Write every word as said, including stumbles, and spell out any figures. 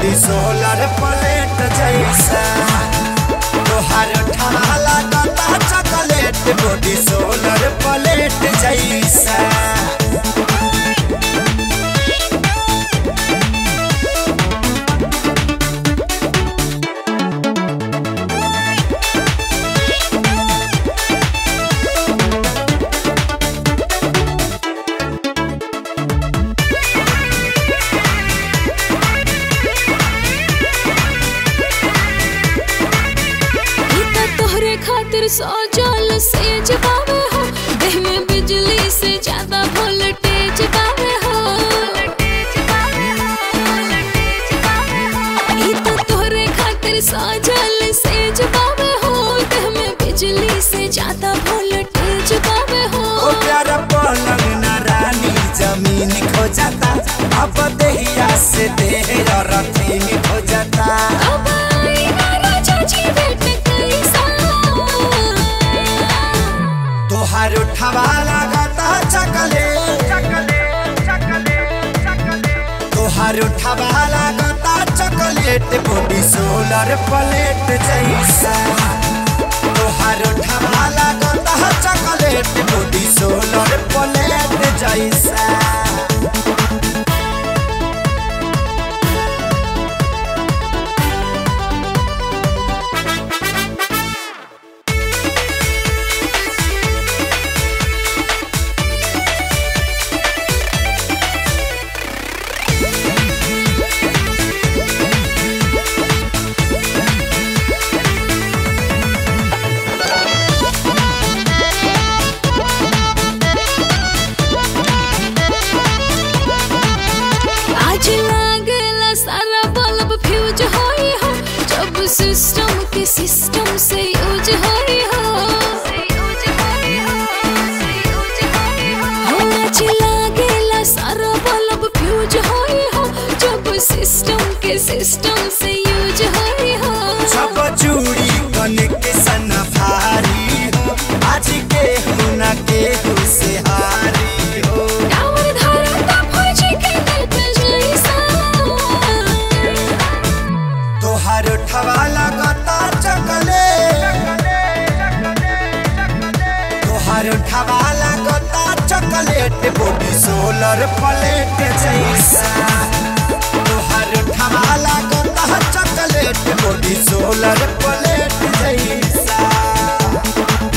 Body solar plate जैसा तोहार उठावा लागता चॉकलेट बॉडी सोलर प्लेट जैसा। खातिर सजल सेज पावे हो देह में बिजली से ज्यादा वोल्टेज पावे हो ई तो तोहरे खातिर सजल सेज पावे हो देह में बिजली से ज्यादा वोल्टेज पावे हो। ओ प्यारा पलंग ना रानी जमीन खो जाता अब देहिया से देह रथी खो जाता। अब आई ना राजा जी भेट तोहार उठावा लागता चॉकलेट तोहार उठावा लागता चॉकलेट बॉडी सोलर प्लेट जैसा तोहार उठावा लागता चॉकलेट बॉडी सोलर प्लेट जैसा। सिस्टम के सिस्टम से यूज होई हो होना चिल्ला गेला सारा बल्ब फ्यूज होई हो जब सिस्टम के सिस्टम से यूज होई हो। सब चूड़ी कनेक्शन भारी हो आज के हुना के से हारी हो टावर धरता फौजी के नेट जैसा तोहार उठावा लागता चॉकलेट तोहार उठावा लागता चॉकलेट बॉडी सोलर प्लेट जैसा तोहार उठावा लागता चॉकलेट बॉडी सोलर प्लेट जैसा।